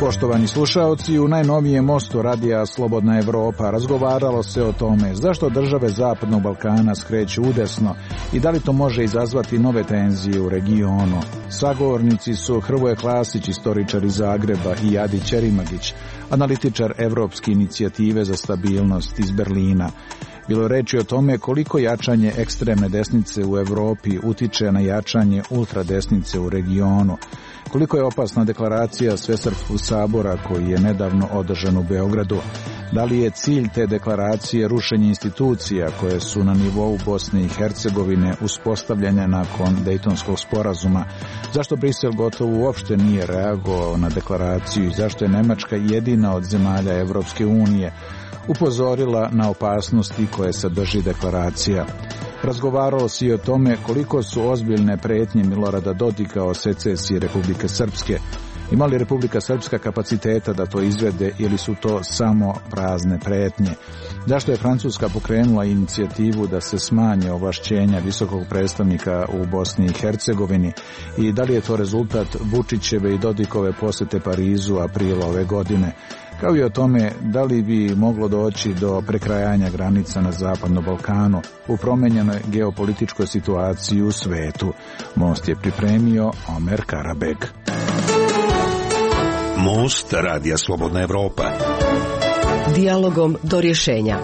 Poštovani slušaoci, u najnovijem mostu radija Slobodna Evropa razgovaralo se o tome zašto države Zapadnog Balkana skreću udesno i da li to može izazvati nove tenzije u regionu. Sagovornici su Hrvoje Klasić, istoričar iz Zagreba, i Adi Ćerimagić, analitičar Evropske inicijative za stabilnost iz Berlina. Bilo je reči o tome koliko jačanje ekstremne desnice u Evropi utiče na jačanje ultradesnice u regionu. Koliko je opasna deklaracija Svesrpskog sabora koji je nedavno održan u Beogradu? Da li je cilj te deklaracije rušenje institucija koje su na nivou Bosne i Hercegovine uspostavljanja nakon Dejtonskog sporazuma? Zašto Brisel gotovo uopšte nije reagovao na deklaraciju i zašto je Nemačka jedina od zemalja Evropske unije upozorila na opasnosti koje sadrži deklaracija? Razgovaralo se i o tome koliko su ozbiljne pretnje Milorada Dodika o secesiji Republike Srpske. Ima li Republika Srpska kapaciteta da to izvede ili su to samo prazne pretnje? Zašto je Francuska pokrenula inicijativu da se smanje ovlašćenja visokog predstavnika u Bosni i Hercegovini i da li je to rezultat Vučićeve i Dodikove posete Parizu aprila ove godine? Kao i o tome da li bi moglo doći do prekrajanja granica na Zapadnom Balkanu u promenjenoj geopolitičkoj situaciji u svetu. Most je pripremio Omer Karabeg. Most radija Slobodna Evropa. Dijalogom do rješenja.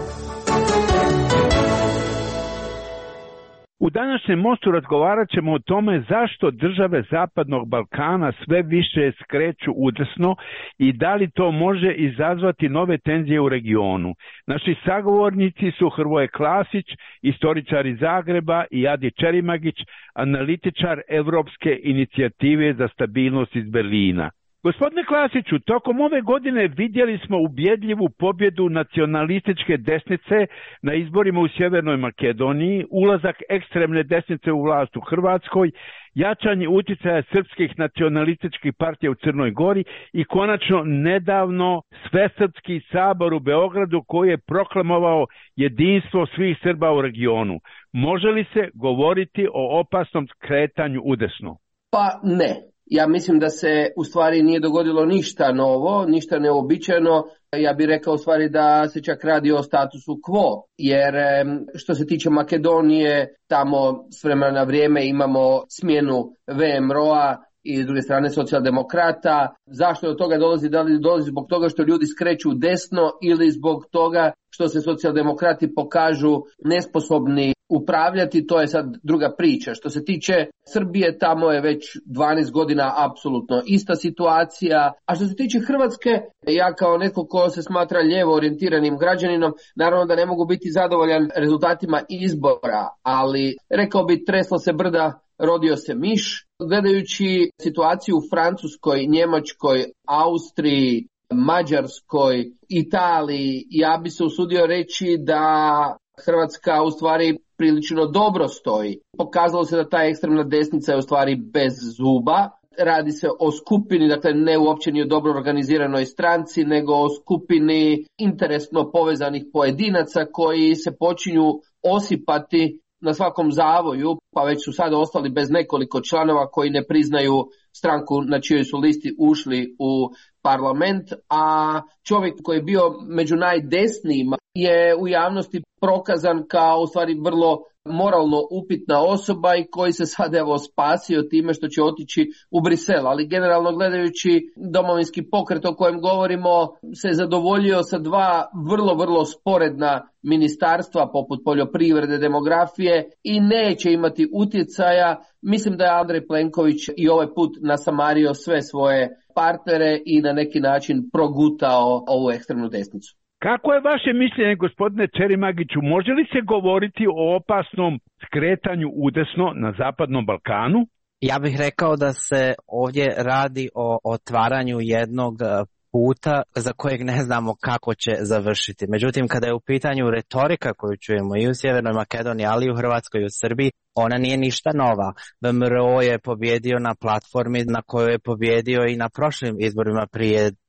U današnjem mostu razgovarat ćemo o tome zašto države Zapadnog Balkana sve više skreću udesno i da li to može izazvati nove tenzije u regionu. Naši sagovornici su Hrvoje Klasić, istoričar iz Zagreba, i Adi Ćerimagić, analitičar Evropske inicijative za stabilnost iz Berlina. Gospodine Klasiću, tokom ove godine vidjeli smo ubjedljivu pobjedu nacionalističke desnice na izborima u Sjevernoj Makedoniji, ulazak ekstremne desnice u vlast u Hrvatskoj, jačanje utjecaja srpskih nacionalističkih partija u Crnoj Gori i konačno nedavno Svesrpski sabor u Beogradu koji je proklamovao jedinstvo svih Srba u regionu. Može li se govoriti o opasnom skretanju udesno? Pa ne. Ja mislim da se u stvari nije dogodilo ništa novo, ništa neobičajno. Ja bih rekao u stvari da se čak radi o statusu quo, jer što se tiče Makedonije, tamo s vremena na vrijeme imamo smjenu VMRO-a i s druge strane socijaldemokrata. Zašto do toga dolazi? Da li dolazi zbog toga što ljudi skreću desno ili zbog toga što se socijaldemokrati pokažu nesposobni upravljati, to je sad druga priča. Što se tiče Srbije, tamo je već 12 godina apsolutno ista situacija. A što se tiče Hrvatske, ja kao netko ko se smatra lijevo orijentiranim građaninom, naravno da ne mogu biti zadovoljan rezultatima izbora, ali rekao bi treslo se brda, rodio se miš. Gledajući situaciju u Francuskoj, Njemačkoj, Austriji, Mađarskoj, Italiji, ja bi se usudio reći da Hrvatska u stvari prilično dobro stoji. Pokazalo se da ta ekstremna desnica je u stvari bez zuba. Radi se o skupini, dakle ne uopće ni o dobro organiziranoj stranci, nego o skupini interesno povezanih pojedinaca koji se počinju osipati na svakom zavoju, pa već su sada ostali bez nekoliko članova koji ne priznaju stranku na čijoj su listi ušli u parlament, a čovjek koji je bio među najdesnijima je u javnosti prokazan kao u stvari vrlo moralno upitna osoba i koji se sad evo spasio time što će otići u Brisel. Ali generalno gledajući Domovinski pokret o kojem govorimo se zadovoljio sa dva vrlo sporedna ministarstva poput poljoprivrede, demografije i neće imati utjecaja. Mislim da je Andrej Plenković i ovaj put nasamario sve svoje partnere i na neki način progutao ovu ekstremnu desnicu. Kako je vaše mišljenje, gospodine Ćerimagiću, može li se govoriti o opasnom skretanju udesno na Zapadnom Balkanu? Ja bih rekao da se ovdje radi o otvaranju jednog puta za kojeg ne znamo kako će završiti. Međutim, kada je u pitanju retorika koju čujemo i u Sjevernoj Makedoniji, ali i u Hrvatskoj i u Srbiji, ona nije ništa nova. VMRO je pobjedio na platformi na kojoj je pobjedio i na prošlim izborima prije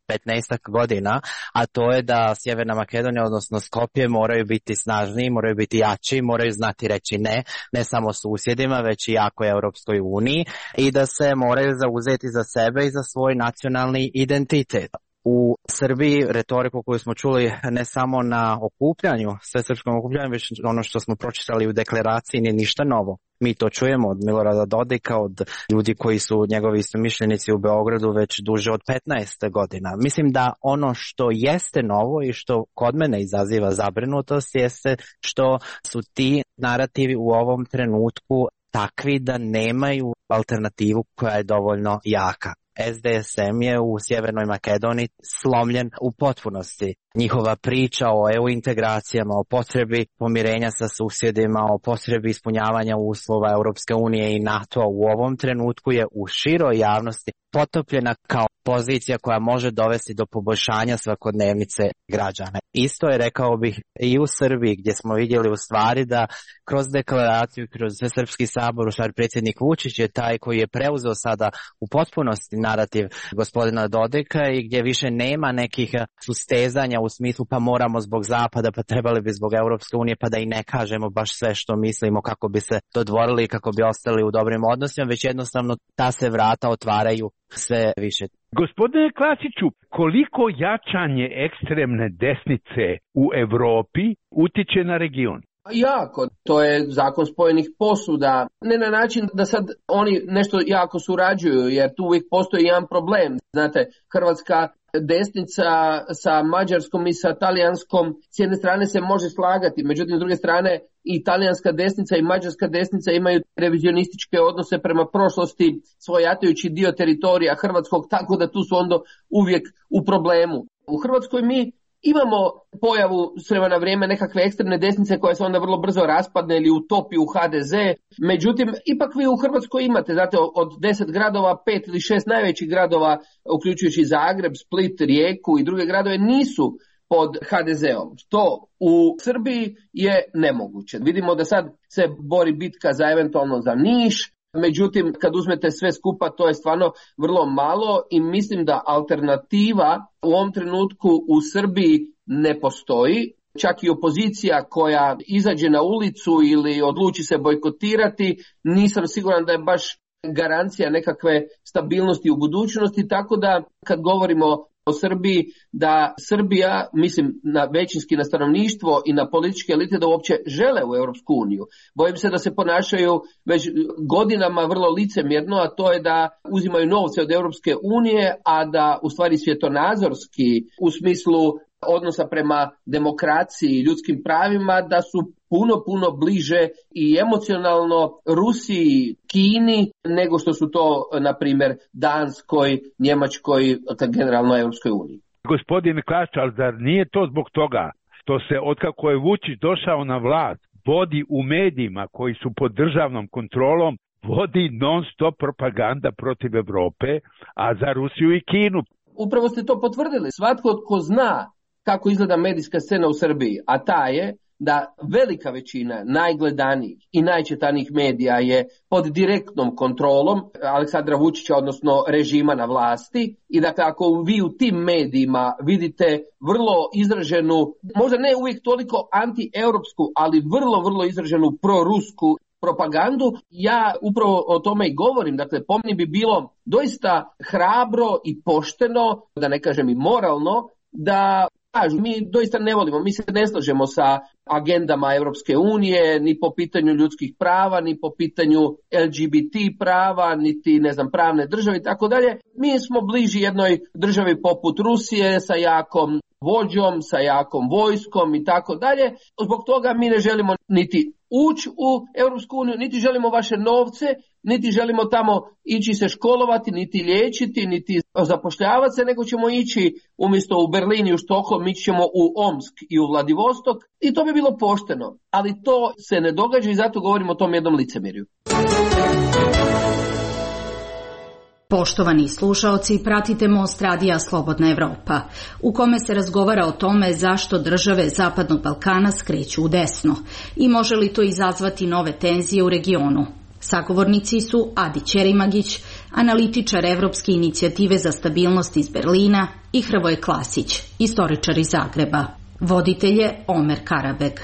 15 godina, a to je da Sjeverna Makedonija, odnosno Skopje, moraju biti snažniji, moraju biti jači, moraju znati reći ne samo susjedima, već i jakoj Europskoj uniji, i da se moraju zauzeti za sebe i za svoj nacionalni identitet. U Srbiji retoriku koju smo čuli ne samo na okupljanju, svesrpskom okupljanju, već ono što smo pročitali u deklaraciji nije ništa novo. Mi to čujemo od Milorada Dodika, od ljudi koji su njegovi istomišljenici u Beogradu već duže od 15 godina. Mislim da ono što jeste novo i što kod mene izaziva zabrinutost jeste što su ti narativi u ovom trenutku takvi da nemaju alternativu koja je dovoljno jaka. SDSM je u Sjevernoj Makedoniji slomljen u potpunosti. Njihova priča o EU integracijama, o potrebi pomirenja sa susjedima, o potrebi ispunjavanja uslova Europske unije i NATO-a u ovom trenutku je u široj javnosti potopljena kao pozicija koja može dovesti do poboljšanja svakodnevnice građana. Isto je, rekao bih, i u Srbiji, gdje smo vidjeli u stvari da kroz deklaraciju, kroz Svesrpski sabor, u stvari predsjednik Vučić je taj koji je preuzeo sada u potpunosti narativ gospodina Dodika i gdje više nema nekih sustezanja u smislu pa moramo zbog Zapada, pa trebali bi zbog Europske unije, pa da i ne kažemo baš sve što mislimo kako bi se dodvorili i kako bi ostali u dobrim odnosima, već jednostavno ta se vrata otvaraju sve više. Gospodine Klasiću, koliko jačanje ekstremne desnice u Europi utiče na region? Jako, to je zakon spojenih posuda, ne na način da sad oni nešto jako surađuju, jer tu uvijek postoji jedan problem. Znate, hrvatska desnica sa mađarskom i sa talijanskom s jedne strane se može slagati, međutim s druge strane i talijanska desnica i mađarska desnica imaju revizionističke odnose prema prošlosti, svojatajući dio teritorija hrvatskog, tako da tu su onda uvijek u problemu. U Hrvatskoj mi imamo pojavu s vremena na vrijeme nekakve ekstremne desnice koja se onda vrlo brzo raspadne ili utopi u HDZ. Međutim, ipak vi u Hrvatskoj imate, znate, od 10 gradova, 5 ili 6 najvećih gradova, uključujući Zagreb, Split, Rijeku i druge gradove, nisu pod HDZ-om. To u Srbiji je nemoguće. Vidimo da sad se bori bitka za eventualno za Niš, međutim, kad uzmete sve skupa, to je stvarno vrlo malo i mislim da alternativa u ovom trenutku u Srbiji ne postoji. Čak i opozicija koja izađe na ulicu ili odluči se bojkotirati, nisam siguran da je baš garancija nekakve stabilnosti u budućnosti, tako da kad govorimo o Srbiji, da Srbija, mislim na većinski na stanovništvo i na političke elite, da uopće žele u Europsku uniju. Bojim se da se ponašaju već godinama vrlo licemjerno, a to je da uzimaju novce od Europske unije, a da u stvari svjetonazorski u smislu odnosa prema demokraciji i ljudskim pravima da su puno bliže i emocionalno Rusiji, Kini nego što su to, na primjer, Danskoj, Njemačkoj, generalno Europskoj uniji. Gospodine Klasić, ali zar nije to zbog toga što se otkako je Vučić došao na vlast vodi u medijima koji su pod državnom kontrolom, vodi non-stop propaganda protiv Europe, a za Rusiju i Kinu? Upravo ste to potvrdili. Svatko tko zna kako izgleda medijska scena u Srbiji, a ta je da velika većina najgledanijih i najčitanijih medija je pod direktnom kontrolom Aleksandra Vučića, odnosno režima na vlasti, i dakle ako vi u tim medijima vidite vrlo izraženu, možda ne uvijek toliko anti-europsku, ali vrlo izraženu prorusku propagandu, ja upravo o tome i govorim. Dakle, po meni bi bilo doista hrabro i pošteno, da ne kažem i moralno, da mi doista ne volimo, mi se ne slažemo sa agendama Europske unije, ni po pitanju ljudskih prava, ni po pitanju LGBT prava, niti pravne države i tako dalje. Mi smo bliži jednoj državi poput Rusije sa jakom vođom, sa jakom vojskom i tako dalje. Zbog toga mi ne želimo niti ući u Europsku uniju, niti želimo vaše novce, niti želimo tamo ići se školovati, niti liječiti, niti zapošljavati se, nego ćemo ići umjesto u Berlin i u Štokholm, ići ćemo u Omsk i u Vladivostok i to bi bilo pošteno. Ali to se ne događa i zato govorimo o tom jednom licemjerju. Poštovani slušaoci, pratite Most radija Slobodna Evropa, u kome se razgovara o tome zašto države Zapadnog Balkana skreću u desno i može li to izazvati nove tenzije u regionu. Sagovornici su Adi Ćerimagić, analitičar Evropske inicijative za stabilnost iz Berlina i Hrvoje Klasić, istoričar iz Zagreba. Voditelj je Omer Karabek.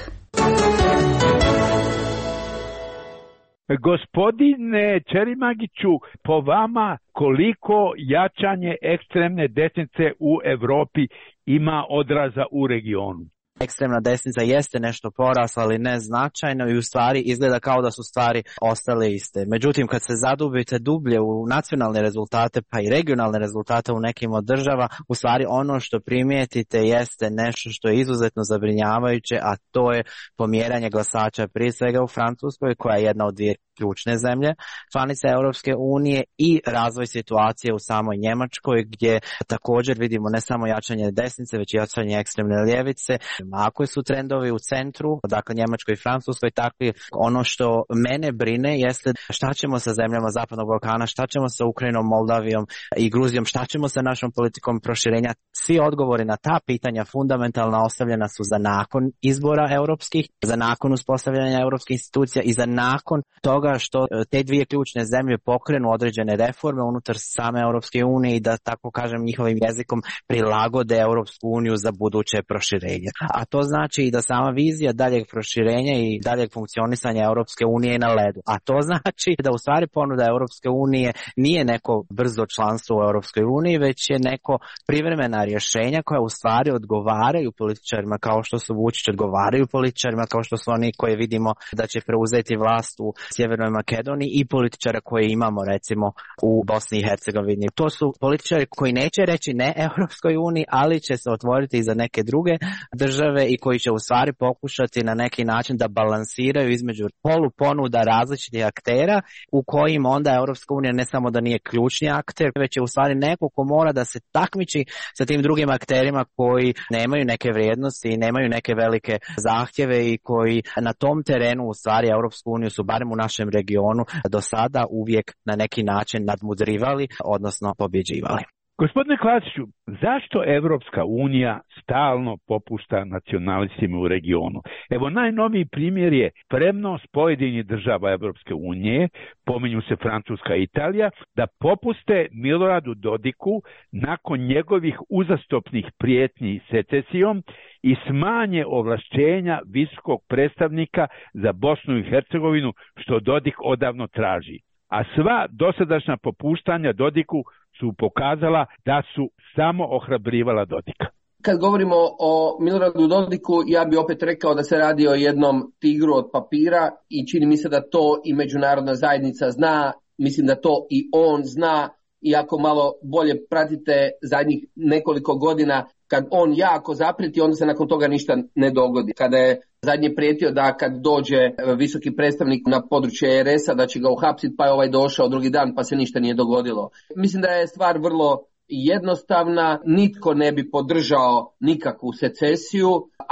Gospodine Čerimagiću, po vama koliko jačanje ekstremne desnice u Europi ima odraza u regionu? Ekstremna desnica jeste nešto porasla, ali ne značajno i u stvari izgleda kao da su stvari ostale iste. Međutim, kad se zadubite dublje u nacionalne rezultate pa i regionalne rezultate u nekim od država, u stvari ono što primijetite jeste nešto što je izuzetno zabrinjavajuće, a to je pomjeranje glasača prije svega u Francuskoj, koja je jedna od dvije ključne zemlje članice Europske unije, i razvoj situacije u samoj Njemačkoj, gdje također vidimo ne samo jačanje desnice, već i jačanje ekstremne ljevice. Ako su trendovi u centru, dakle Njemačkoj i Francuskoj takvi, ono što mene brine jeste šta ćemo sa zemljama Zapadnog Balkana, šta ćemo sa Ukrajinom, Moldavijom i Gruzijom, šta ćemo sa našom politikom proširenja. Svi odgovori na ta pitanja fundamentalna ostavljena su za nakon izbora europskih, za nakon uspostavljanja europskih institucija i za nakon toga što te dvije ključne zemlje pokrenu određene reforme unutar same Europske unije i da, tako kažem, njihovim jezikom prilagode Europsku uniju za buduće proširenje. A to znači i da sama vizija daljeg proširenja i daljeg funkcionisanja Europske unije je na ledu. A to znači da u stvari ponuda Europske unije nije neko brzo članstvo u Europskoj uniji, već je neko privremena rješenja koja u stvari odgovaraju političarima kao što su Vučić, odgovaraju političarima kao što su oni koje vidimo da će preuzeti vlast u Sjevernoj Makedoniji i političara koje imamo recimo u Bosni i Hercegovini. To su političari koji neće reći ne Europskoj uniji, ali će se otvoriti i za neke druge države i koji će u stvari pokušati na neki način da balansiraju između poluponuda različitih aktera, u kojim onda Europska unija ne samo da nije ključni akter, već je u stvari neko ko mora da se takmiči sa tim drugim akterima koji nemaju neke vrijednosti i nemaju neke velike zahtjeve i koji na tom terenu u stvari Europsku uniju su barem u našem regionu do sada uvijek na neki način nadmudrivali, odnosno pobjeđivali. Gospodine Klasiću, zašto Evropska unija stalno popušta nacionalistima u regionu? Evo, najnoviji primjer je spremnost pojedinih država Evropske unije, pominju se Francuska i Italija, da popuste Miloradu Dodiku nakon njegovih uzastopnih prijetnji secesijom i smanje ovlašćenja visokog predstavnika za Bosnu i Hercegovinu, što Dodik odavno traži. A sva dosadašnja popuštanja Dodiku su pokazala da su samo ohrabrivala Dodika. Kad govorimo o Miloradu Dodiku, ja bi opet rekao da se radi o jednom tigru od papira i čini mi se da to i međunarodna zajednica zna, mislim da to i on zna, i ako malo bolje pratite zadnjih nekoliko godina, kad on jako zaprijeti, onda se nakon toga ništa ne dogodi. Kada je zadnje prijetio da kad dođe visoki predstavnik na područje RS-a da će ga uhapsiti, pa je ovaj došao drugi dan pa se ništa nije dogodilo. Mislim da je stvar vrlo jednostavna, nitko ne bi podržao nikakvu secesiju,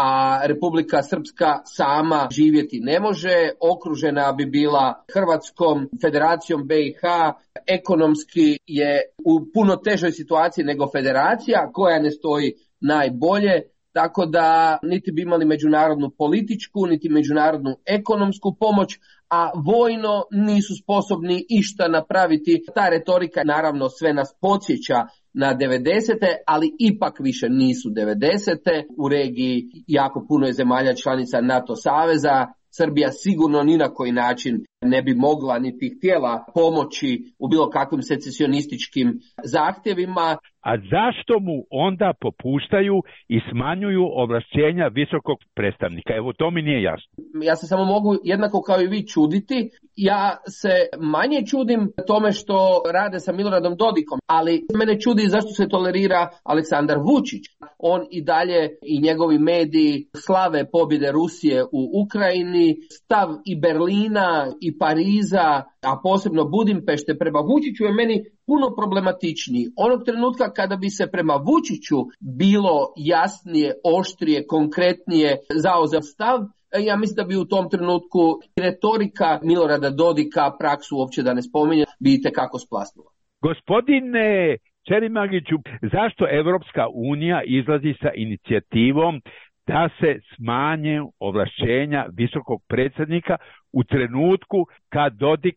a Republika Srpska sama živjeti ne može, okružena bi bila Hrvatskom, Federacijom BiH, ekonomski je u puno težoj situaciji nego federacija koja ne stoji najbolje, tako da niti bi imali međunarodnu političku, niti međunarodnu ekonomsku pomoć, a vojno nisu sposobni išta napraviti. Ta retorika naravno sve nas podsjeća na 90. ali ipak više nisu 90. U regiji jako puno je zemalja članica NATO saveza. Srbija sigurno ni na koji način ne bi mogla niti htjela pomoći u bilo kakvim secesionističkim zahtjevima. A zašto mu onda popuštaju i smanjuju ovlašćenja visokog predstavnika? Evo, to mi nije jasno. Ja se samo mogu jednako kao i vi čuditi. Ja se manje čudim tome što rade sa Miloradom Dodikom, ali mene čudi zašto se tolerira Aleksandar Vučić. On i dalje i njegovi mediji slave pobjede Rusije u Ukrajini, stav i Berlina i Pariza, a posebno Budimpešte prema Vučiću je meni puno problematičniji. Onog trenutka kada bi se prema Vučiću bilo jasnije, oštrije, konkretnije zauzeo stav, ja mislim da bi u tom trenutku retorika Milorada Dodika, praksu uopće da ne spominje, bi itekako splasnula. Gospodine Čerimagiću, zašto Evropska unija izlazi sa inicijativom da se smanje ovlašćenja visokog predsjednika u trenutku kad Dodik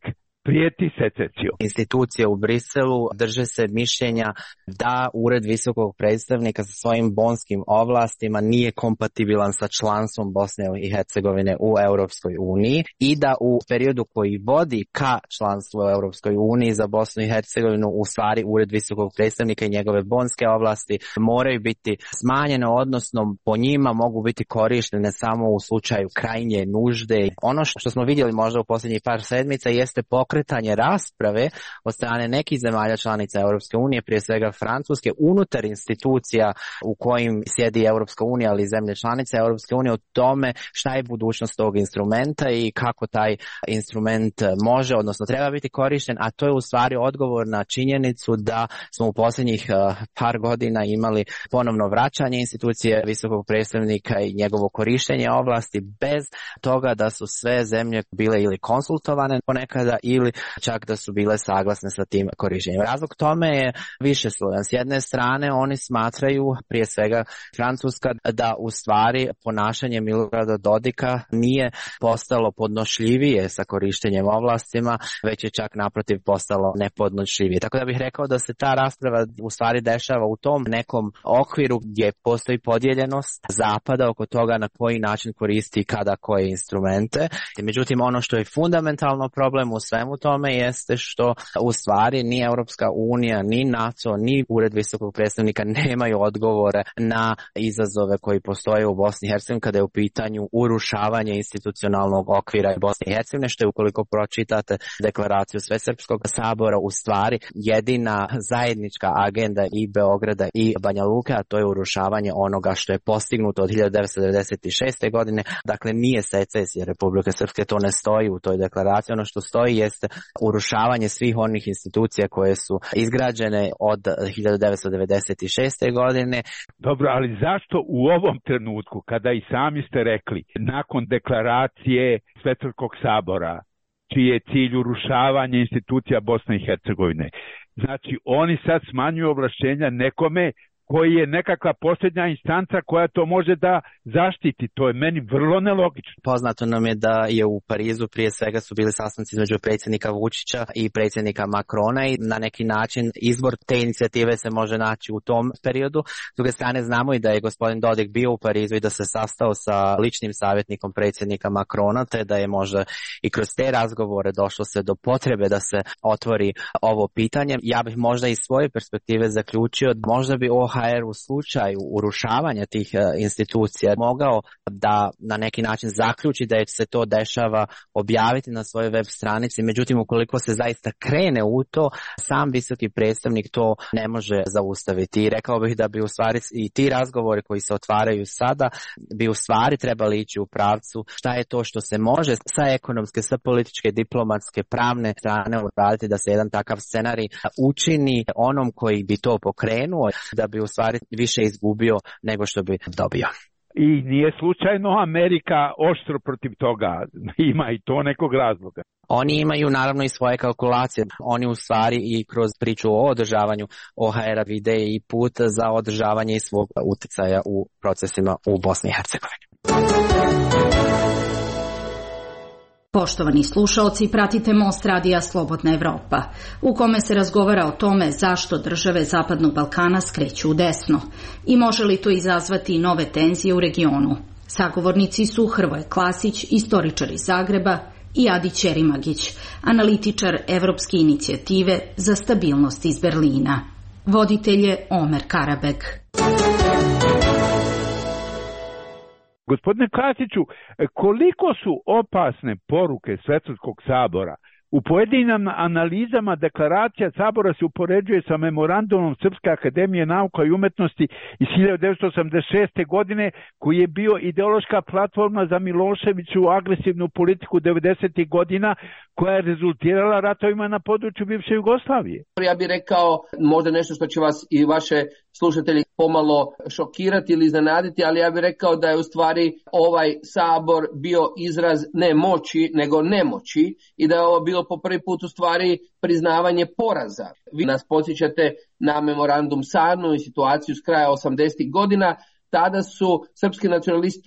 prijeti secesijom. Institucije u Briselu drže se mišljenja da Ured visokog predstavnika sa svojim bonskim ovlastima nije kompatibilan sa članstvom Bosne i Hercegovine u Europskoj uniji i da u periodu koji vodi ka članstvu u Europskoj uniji za Bosnu i Hercegovinu u stvari Ured visokog predstavnika i njegove bonske ovlasti moraju biti smanjene, odnosno po njima mogu biti korištene samo u slučaju krajnje nužde. Ono što smo vidjeli možda u posljednjih par sedmica jeste pokretanje rasprave od strane nekih zemalja članica Europske unije, prije svega Francuske, unutar institucija u kojim sjedi Europska unija, ali i zemlje članice Europske unije, o tome šta je budućnost tog instrumenta i kako taj instrument može, odnosno treba biti korišten, a to je u stvari odgovor na činjenicu da smo u posljednjih par godina imali ponovno vraćanje institucije visokog predstavnika i njegovo korištenje ovlasti bez toga da su sve zemlje bile ili konsultovane ponekada ili čak da su bile saglasne sa tim korištenjem. Razlog tome je višeslojan. S jedne strane oni smatraju, prije svega Francuska, da u stvari ponašanje Milorada Dodika nije postalo podnošljivije sa korištenjem ovlastima, već je čak naprotiv postalo nepodnošljivije. Tako da bih rekao da se ta rasprava u stvari dešava u tom nekom okviru gdje postoji podijeljenost Zapada oko toga na koji način koristi i kada koje instrumente. Međutim, ono što je fundamentalno problem u svemu tome jeste što u stvari ni Europska unija, ni NATO, ni Ured visokog predstavnika nemaju odgovore na izazove koji postoje u Bosni i Hercegovini kada je u pitanju urušavanje institucionalnog okvira Bosne i Hercegovine, što je ukoliko pročitate deklaraciju Svesrpskog sabora u stvari jedina zajednička agenda i Beograda i Banja Luke, a to je urušavanje onoga što je postignuto od 1996. godine. Dakle, nije secesija Republike Srpske, to ne stoji u toj deklaraciji. Ono što stoji jeste urušavanje svih onih institucija koje su izgrađene od 1996. godine. Dobro, ali zašto u ovom trenutku, kada i sami ste rekli, nakon deklaracije Svesrpskog sabora, čiji je cilj urušavanje institucija Bosne i Hercegovine, znači oni sad smanjuju ovlašćenja nekome koji je nekakva posljednja instanca koja to može da zaštiti. To je meni vrlo nelogično. Poznato nam je da je u Parizu prije svega su bili sastanci između predsjednika Vučića i predsjednika Makrona i na neki način izbor te inicijative se može naći u tom periodu. S druge strane znamo i da je gospodin Dodik bio u Parizu i da se sastao sa ličnim savjetnikom predsjednika Makrona, te da je možda i kroz te razgovore došlo se do potrebe da se otvori ovo pitanje. Ja bih možda iz svoje perspektive zaključio da možda bi OHR u slučaju urušavanja tih institucija mogao da na neki način zaključi da se to dešava objaviti na svojoj web stranici, međutim ukoliko se zaista krene u to, sam visoki predstavnik to ne može zaustaviti. I rekao bih da bi u stvari i ti razgovori koji se otvaraju sada bi u stvari trebali ići u pravcu šta je to što se može sa ekonomske, sa političke, diplomatske, pravne strane uraditi da se jedan takav scenarij učini onom koji bi to pokrenuo, da bi u stvari više izgubio nego što bi dobio. I nije slučajno Amerika oštro protiv toga, ima i to nekog razloga. Oni imaju naravno i svoje kalkulacije, oni u stvari i kroz priču o održavanju OHR-a vide i put za održavanje svog utjecaja u procesima u Bosni i Hercegovini. Poštovani slušaoci, pratite Most radija Slobodna Evropa, u kome se razgovara o tome zašto države Zapadnog Balkana skreću u desno i može li to izazvati nove tenzije u regionu. Sagovornici su Hrvoje Klasić, istoričar iz Zagreba, i Adi Ćerimagić, analitičar Evropske inicijative za stabilnost iz Berlina. Voditelj je Omer Karabeg. Gospodine Klasiću, koliko su opasne poruke Svesrpskog sabora? U pojedinim analizama deklaracija sabora se upoređuje sa memorandumom Srpske akademije nauka i umetnosti iz 1986. godine, koji je bio ideološka platforma za Miloševiću agresivnu politiku 90. godina, koja je rezultirala ratovima na području bivše Jugoslavije. Ja bih rekao možda nešto što će vas i vaše slušatelji pomalo šokirati ili iznenaditi, ali ja bih rekao da je u stvari ovaj sabor bio izraz ne moći, nego nemoći i da je ovo bilo po prvi put u stvari priznavanje poraza. Vi nas podsjećate na memorandum Sarnu i situaciju s kraja 80. godina. Tada su srpski nacionalisti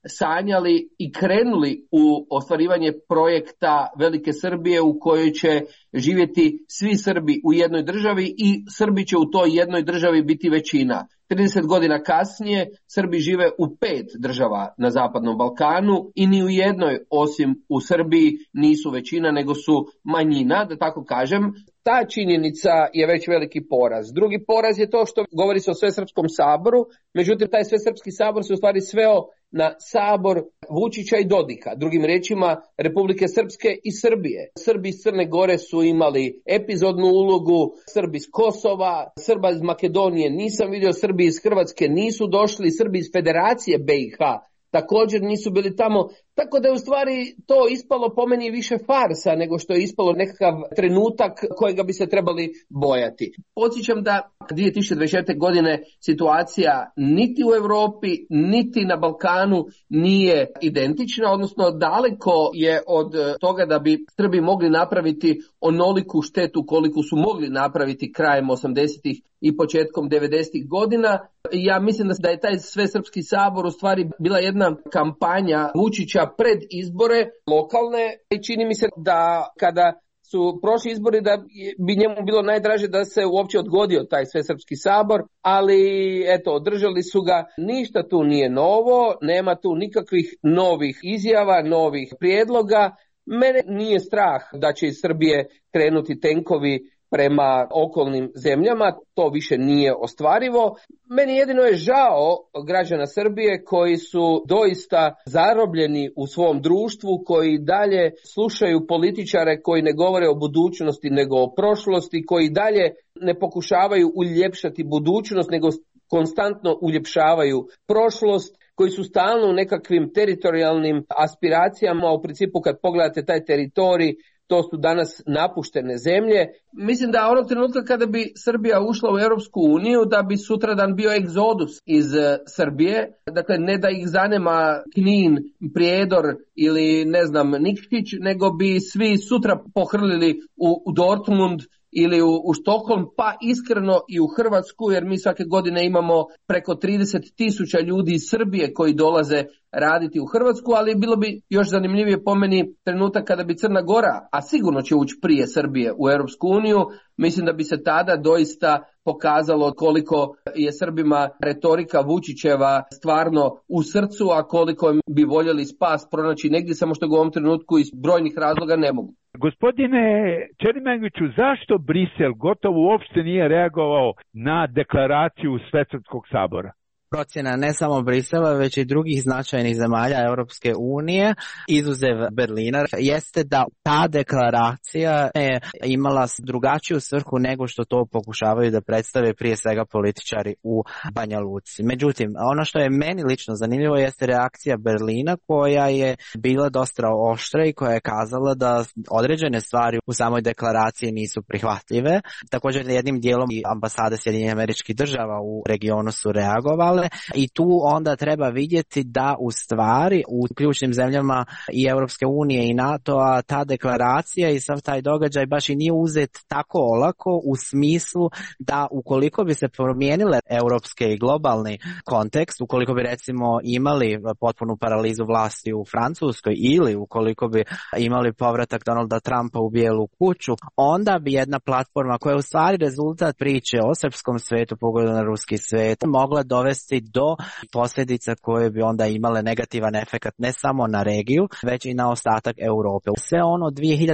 sanjali i krenuli u ostvarivanje projekta Velike Srbije u kojoj će živjeti svi Srbi u jednoj državi i Srbi će u toj jednoj državi biti većina. 30 godina kasnije Srbi žive u 5 država na Zapadnom Balkanu i ni u jednoj osim u Srbiji nisu većina nego su manjina, da tako kažem. Ta činjenica je već veliki poraz. Drugi poraz je to što govori se o Svesrpskom saboru, međutim taj Svesrpski sabor se u stvari sveo na sabor Vučića i Dodika, drugim riječima Republike Srpske i Srbije. Srbi iz Crne Gore su imali epizodnu ulogu, Srbi iz Kosova, Srba iz Makedonije nisam vidio, Srbi iz Hrvatske nisu došli, Srbi iz Federacije BiH također nisu bili tamo, tako da je u stvari to ispalo po meni više farsa nego što je ispalo nekakav trenutak kojega bi se trebali bojati. Podsjećam da 2024. godine situacija niti u Europi, niti na Balkanu nije identična, odnosno daleko je od toga da bi Srbi mogli napraviti onoliku štetu koliko su mogli napraviti krajem 80-ih i početkom 90-ih godina. Ja mislim da je taj Svesrpski sabor u stvari bila jedna kampanja Vučića pred izbore lokalne i čini mi se da kada su prošli izbori da bi njemu bilo najdraže da se uopće odgodio taj Svesrpski sabor, ali eto, održali su ga. Ništa tu nije novo, nema tu nikakvih novih izjava, novih prijedloga. Mene nije strah da će iz Srbije krenuti tenkovi prema okolnim zemljama, to više nije ostvarivo. Meni jedino je žao građana Srbije koji su doista zarobljeni u svom društvu, koji dalje slušaju političare koji ne govore o budućnosti nego o prošlosti, koji dalje ne pokušavaju uljepšati budućnost nego konstantno uljepšavaju prošlost, koji su stalno u nekakvim teritorijalnim aspiracijama. U principu kad pogledate taj teritorij, to su danas napuštene zemlje. Mislim da onog trenutka kada bi Srbija ušla u Europsku uniju, da bi sutradan bio egzodus iz Srbije. Dakle, ne da ih zanima Knin, Prijedor ili ne znam Nikšić, nego bi svi sutra pohrlili u Dortmund ili u Štokholm, pa iskreno i u Hrvatsku, jer mi svake godine imamo preko 30.000 ljudi iz Srbije koji dolaze raditi u Hrvatsku, ali bilo bi još zanimljivije po meni trenutak kada bi Crna Gora, a sigurno će ući prije Srbije u Europsku uniju, mislim da bi se tada doista pokazalo koliko je Srbima retorika Vučićeva stvarno u srcu, a koliko bi voljeli spas pronaći negdje, samo što ga u ovom trenutku iz brojnih razloga ne mogu. Gospodine Černimangiću, zašto Brisel gotovo uopšte nije reagovao na deklaraciju Svesrpskog sabora? Procjena ne samo Brisela, već i drugih značajnih zemalja Europske unije, izuzev Berlina, jeste da ta deklaracija je imala drugačiju svrhu nego što to pokušavaju da predstave prije svega političari u Banja Luci. Međutim, ono što je meni lično zanimljivo jeste reakcija Berlina, koja je bila dosta oštra i koja je kazala da određene stvari u samoj deklaraciji nisu prihvatljive. Također jednim dijelom i ambasade Sjedinjenih Američkih Država u regionu su reagovale. I tu onda treba vidjeti da u stvari u ključnim zemljama i Europske unije i NATO-a ta deklaracija i sav taj događaj baš i nije uzet tako olako, u smislu da ukoliko bi se promijenile europske i globalni kontekst, ukoliko bi recimo imali potpunu paralizu vlasti u Francuskoj ili ukoliko bi imali povratak Donalda Trumpa u Bijelu kuću, onda bi jedna platforma koja je u stvari rezultat priče o srpskom svetu, pogodu na ruski svet, mogla dovesti do posljedica koje bi onda imale negativan efekt ne samo na regiju, već i na ostatak Europe. Sve ono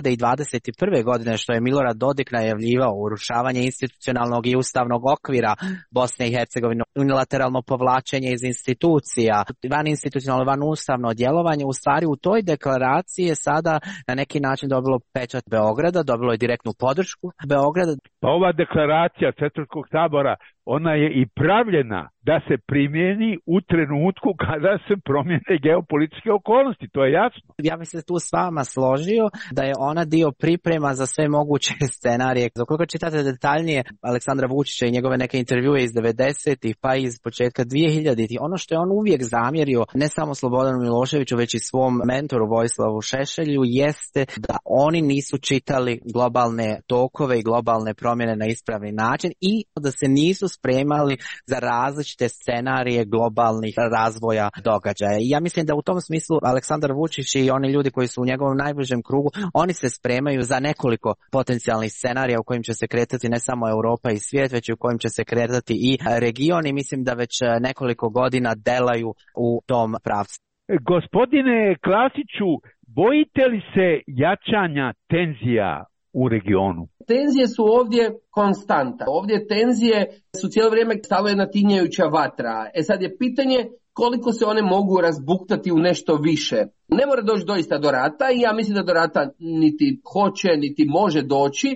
2021. godine što je Milorad Dodik najavljivao, urušavanje institucionalnog i ustavnog okvira Bosne i Hercegovine, unilateralno povlačenje iz institucija, van institucionalno, van ustavno djelovanje, u stvari u toj deklaraciji je sada na neki način dobilo pečat Beograda, dobilo je direktnu podršku Beograda. Pa ova deklaracija Svesrpskog sabora, ona je i pravljena da se primjeni u trenutku kada se promijene geopolitičke okolnosti, to je jasno. Ja bih se tu s vama složio da je ona dio priprema za sve moguće scenarije. Ukoliko čitate detaljnije Aleksandra Vučića i njegove neke intervjue iz 90-ih pa iz početka 2000-ih, ono što je on uvijek zamjerio ne samo Slobodanu Miloševiću već i svom mentoru Vojislavu Šešelju jeste da oni nisu čitali globalne tokove i globalne promjene na ispravni način i da se nisu spremali za različite scenarije globalnih razvoja događaja. I ja mislim da u tom smislu Aleksandar Vučić i oni ljudi koji su u njegovom najbližem krugu, oni se spremaju za nekoliko potencijalnih scenarija u kojim će se kretati ne samo Europa i svijet, već i u kojim će se kretati i region, i mislim da već nekoliko godina delaju u tom pravcu. Gospodine Klasiću, bojite li se jačanja tenzija u regionu? Tenzije su ovdje konstanta. Ovdje tenzije su cijelo vrijeme stalo jedna tinjajuća vatra. Sad je pitanje koliko se one mogu razbuktati u nešto više. Ne mora doći doista do rata i ja mislim da do rata niti hoće, niti može doći,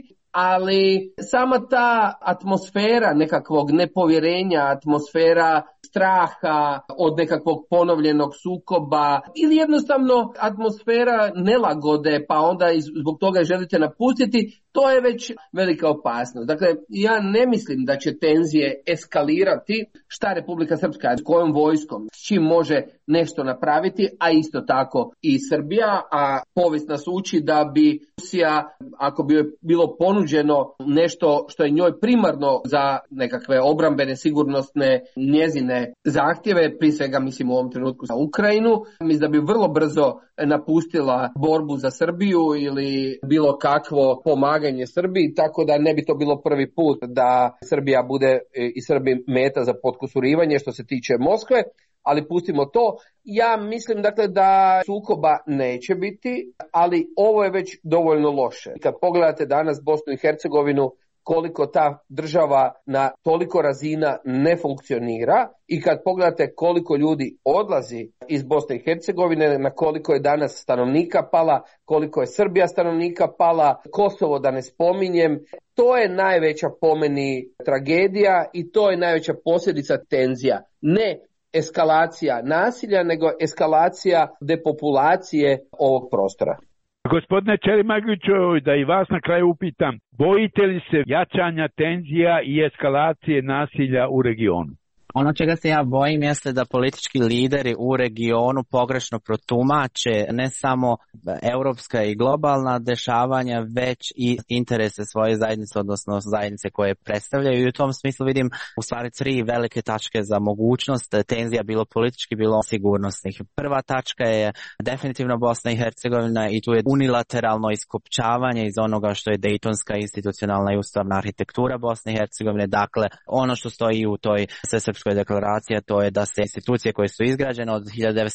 ali sama ta atmosfera nekakvog nepovjerenja, atmosfera straha od nekakvog ponovljenog sukoba ili jednostavno atmosfera nelagode pa onda zbog toga želite napustiti, to je već velika opasnost. Dakle, ja ne mislim da će tenzije eskalirati. Šta Republika Srpska, s kojom vojskom, s čim može nešto napraviti, a isto tako i Srbija, a povijest nas uči da bi Rusija, ako bi bilo ponuđeno nešto što je njoj primarno za nekakve obrambene, sigurnosne njezine zahtjeve, prije svega mislim u ovom trenutku za Ukrajinu, mislim da bi vrlo brzo napustila borbu za Srbiju ili bilo kakvo pomaganje Srbiji, tako da ne bi to bilo prvi put da Srbija bude i Srbi meta za potkusurivanje što se tiče Moskve, ali pustimo to. Ja mislim dakle da sukoba neće biti, ali ovo je već dovoljno loše. Kad pogledate danas Bosnu i Hercegovinu, koliko ta država na toliko razina ne funkcionira i kad pogledate koliko ljudi odlazi iz Bosne i Hercegovine, na koliko je danas stanovnika pala, koliko je Srbija stanovnika pala, Kosovo da ne spominjem, to je najveća po meni tragedija i to je najveća posljedica tenzija. Ne eskalacija nasilja, nego eskalacija depopulacije ovog prostora. Gospodine Čerimagiću, da i vas na kraju upitam, bojite li se jačanja tenzija i eskalacije nasilja u regionu? Ono čega se ja bojim jeste da politički lideri u regionu pogrešno protumače ne samo europska i globalna dešavanja, već i interese svoje zajednice, odnosno zajednice koje predstavljaju. I u tom smislu vidim u stvari 3 velike tačke za mogućnost tenzija, bilo politički, bilo sigurnosnih. Prva tačka je definitivno Bosna i Hercegovina i tu je unilateralno iskopčavanje iz onoga što je Dejtonska institucionalna i ustavna arhitektura Bosne i Hercegovine. Dakle, ono što stoji u toj svesrpskoj deklaracija, to je da se institucije koje su izgrađene od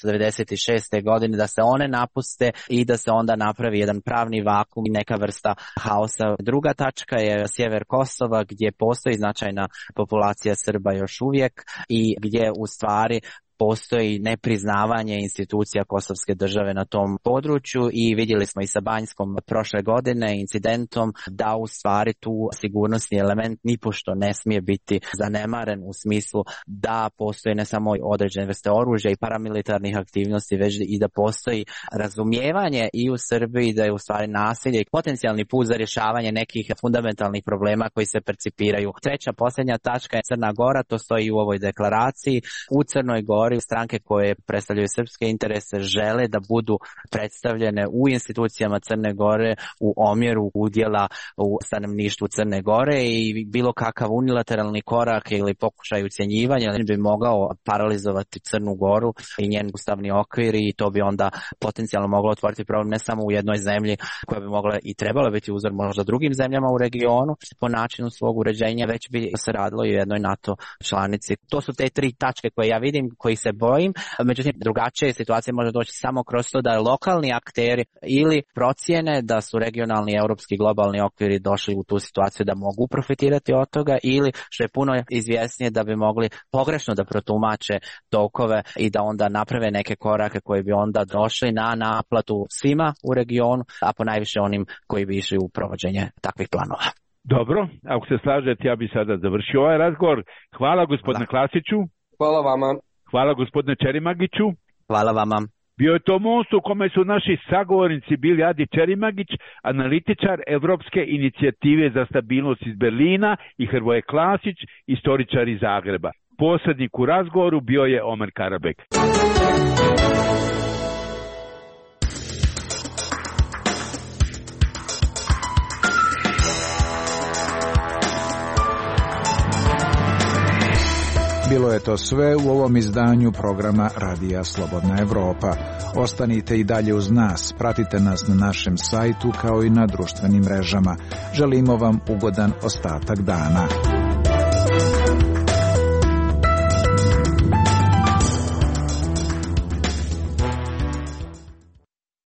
1996. godine, da se one napuste i da se onda napravi jedan pravni vakuum i neka vrsta haosa. Druga tačka je sjever Kosova, gdje postoji značajna populacija Srba još uvijek i gdje u stvari postoji nepriznavanje institucija kosovske države na tom području i vidjeli smo i sa Banjskom prošle godine incidentom da u stvari tu sigurnosni element nipošto ne smije biti zanemaren u smislu da postoji ne samo određene vrste oružja i paramilitarnih aktivnosti, već i da postoji razumijevanje i u Srbiji da je u stvari nasilje i potencijalni put za rješavanje nekih fundamentalnih problema koji se percipiraju. Treća, posljednja tačka je Crna Gora, to stoji u ovoj deklaraciji. U Crnoj Gori stranke koje predstavljaju srpske interese žele da budu predstavljene u institucijama Crne Gore u omjeru udjela u stanovništvu Crne Gore i bilo kakav unilateralni korak ili pokušaj ucjenjivanja bi mogao paralizovati Crnu Goru i njen ustavni okvir i to bi onda potencijalno moglo otvoriti problem ne samo u jednoj zemlji koja bi mogla i trebala biti uzor možda drugim zemljama u regionu po načinu svog uređenja, već bi se radilo i u jednoj NATO članici. To su te 3 tačke koje ja vidim, koji se bojim, međutim drugačije situacije može doći samo kroz to da lokalni akteri ili procijene da su regionalni, europski, globalni okviri došli u tu situaciju da mogu profitirati od toga ili što je puno izvjesnije da bi mogli pogrešno da protumače tokove i da onda naprave neke korake koji bi onda došli na naplatu svima u regionu, a ponajviše onim koji bi išli u provođenje takvih planova. Dobro, ako se slažete ja bi sada završio ovaj razgovor. Hvala gospodine Klasiću. Hvala vama. Hvala gospodine Čerimagiću. Hvala vama. Bio je to most u kome su naši sagovornici bili Adi Čerimagić, analitičar Evropske inicijative za stabilnost iz Berlina i Hrvoje Klasić, istoričar iz Zagreba. Posrednik u razgovoru bio je Omer Karabek. je to sve u ovom izdanju programa Radija Slobodna Evropa. Ostanite i dalje uz nas, pratite nas na našem sajtu kao i na društvenim mrežama. Želimo vam ugodan ostatak dana.